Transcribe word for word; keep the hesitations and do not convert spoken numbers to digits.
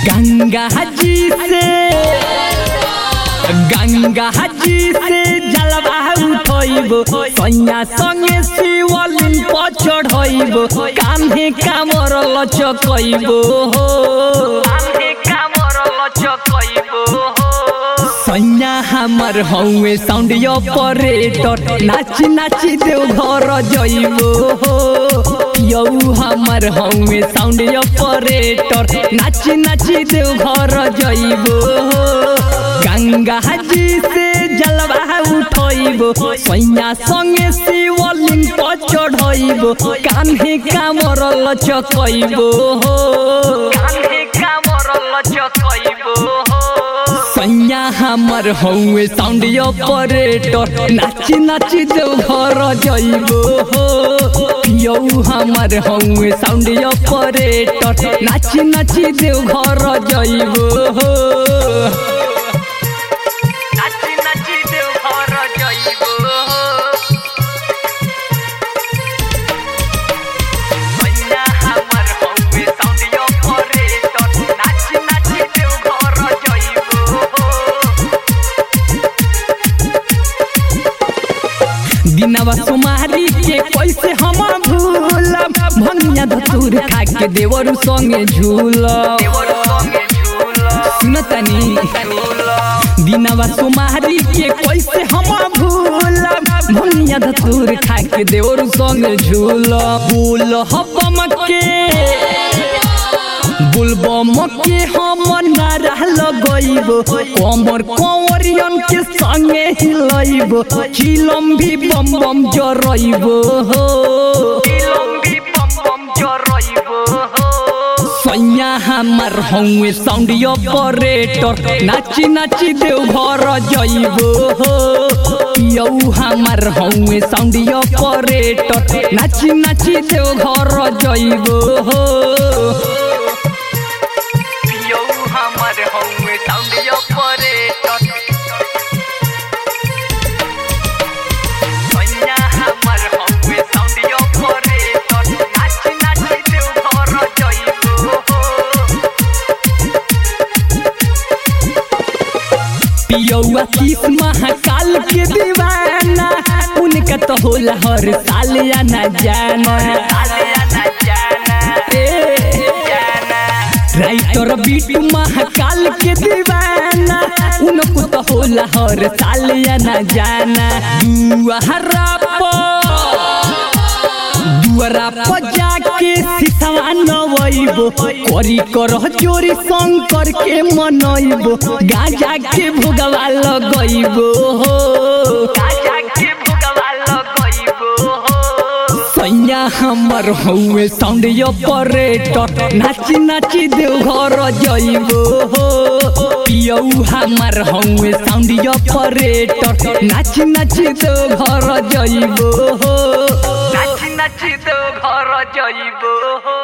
गंगा जी से गंगा जी से जलवा उठइबो सैया संगे शिवलिंग पर चढ़इबो कान्हे कामर लचकइबो कान्हे कामर लचकइबो सैया हमर हौवे साउंड ऑपरेटर नाची नाची देव घर जइबो यौ हमर हौवे साउंड ऑपरेटर नाची नाची देव घर जइबो गंगा जी से जलवा उठइबो सैया संगे शिवलिंग पर चढ़इबो कान्हे कामर लचकइबो कान्हे कामर लचकइबो सैया हमर हौवे साउंड ऑपरेटर नाची नाची देव घर जइबो यौ हमर हौवे साउंड ऑपरेटर नाची नाची देव घर जइबो नाची नाची देव घर जइबो सैया हमर हौवे साउंड ऑपरेटर नाची नाची देव घर जइबो दिनवा सुमारी के कैसे हम भूलब भंगिया धतूर खा के देवर संगे झूलब सुनतनी दिनवा सुमारी के कैसे हम भूलब भंगिया धतूर खा के देवर संगे झूलब बोल हबम के बुलबम के हम नारा लगइबो कमर कंवरियन के संगे हिलइबो चिलम भी बम बम जरइबो चिलम भी बम बम जरइबो सैया हमर हौवे साउंड ऑपरेटर नाची नाची देव घर जइबो यौ हमर हौवे साउंड ऑपरेटर नाची नाची देव घर जइबो हमर हौवे साउंड ऑपरेटर सैया हमर हौवे साउंड ऑपरेटर नाची नाची देव घर जइबो पियौआ किस महाकाल के दीवाना उनका तो होला हर साल आना जाना राइटर बीटू महाकाल के दीवाना उनको तो होला हर साल आना जाना दुआरा दुआरा पर जाके सिसवा नवइबो करी कर चोरी शंकर के मनइबो गाजा के भोगवा लगइबो गाजा के भोगवा लगइबो सैया हमर हौवे साउंड ऑपरेटर नाची नाची देव घर जइबो यौ हमर हौवे साउंड ऑपरेटर नाची नाची देव घर जइबो नाची नाची देव घर जइबो।